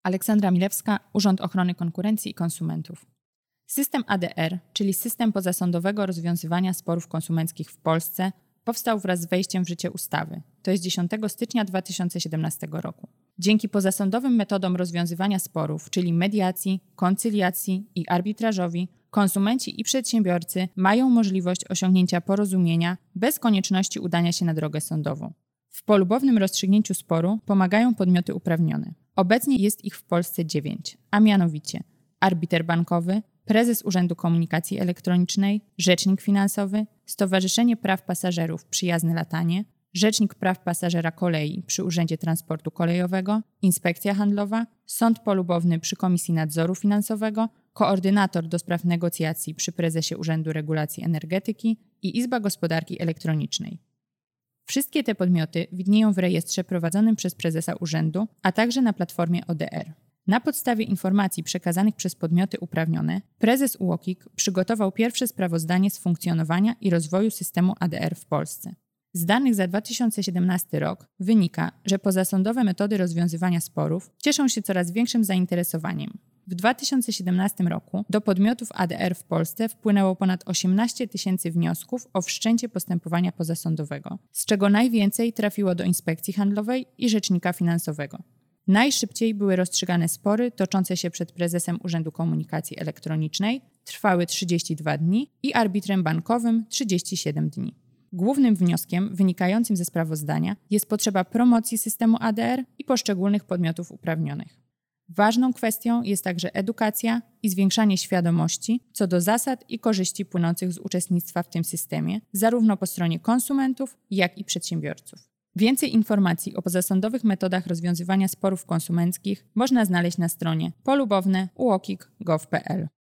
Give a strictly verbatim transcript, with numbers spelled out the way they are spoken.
Aleksandra Milewska, Urząd Ochrony Konkurencji i Konsumentów. System A D R, czyli System Pozasądowego Rozwiązywania Sporów Konsumenckich w Polsce, powstał wraz z wejściem w życie ustawy, to jest dziesiątego stycznia dwa tysiące siedemnastego roku. Dzięki pozasądowym metodom rozwiązywania sporów, czyli mediacji, koncyliacji i arbitrażowi, konsumenci i przedsiębiorcy mają możliwość osiągnięcia porozumienia bez konieczności udania się na drogę sądową. W polubownym rozstrzygnięciu sporu pomagają podmioty uprawnione. Obecnie jest ich w Polsce dziewięć, a mianowicie arbiter bankowy, prezes Urzędu Komunikacji Elektronicznej, rzecznik finansowy, Stowarzyszenie Praw Pasażerów Przyjazne Latanie, Rzecznik Praw Pasażera Kolei przy Urzędzie Transportu Kolejowego, Inspekcja Handlowa, Sąd Polubowny przy Komisji Nadzoru Finansowego, Koordynator do spraw negocjacji przy Prezesie Urzędu Regulacji Energetyki i Izba Gospodarki Elektronicznej. Wszystkie te podmioty widnieją w rejestrze prowadzonym przez prezesa urzędu, a także na platformie O D R. Na podstawie informacji przekazanych przez podmioty uprawnione, prezes U O K I K przygotował pierwsze sprawozdanie z funkcjonowania i rozwoju systemu A D R w Polsce. Z danych za dwa tysiące siedemnasty rok wynika, że pozasądowe metody rozwiązywania sporów cieszą się coraz większym zainteresowaniem. W dwa tysiące siedemnastym roku do podmiotów A D R w Polsce wpłynęło ponad osiemnaście tysięcy wniosków o wszczęcie postępowania pozasądowego, z czego najwięcej trafiło do Inspekcji Handlowej i Rzecznika Finansowego. Najszybciej były rozstrzygane spory toczące się przed prezesem Urzędu Komunikacji Elektronicznej, trwały trzydzieści dwa dni i arbitrem bankowym trzydzieści siedem dni. Głównym wnioskiem wynikającym ze sprawozdania jest potrzeba promocji systemu A D R i poszczególnych podmiotów uprawnionych. Ważną kwestią jest także edukacja i zwiększanie świadomości co do zasad i korzyści płynących z uczestnictwa w tym systemie, zarówno po stronie konsumentów, jak i przedsiębiorców. Więcej informacji o pozasądowych metodach rozwiązywania sporów konsumenckich można znaleźć na stronie polubowne kropka u o k i k kropka gov kropka p l.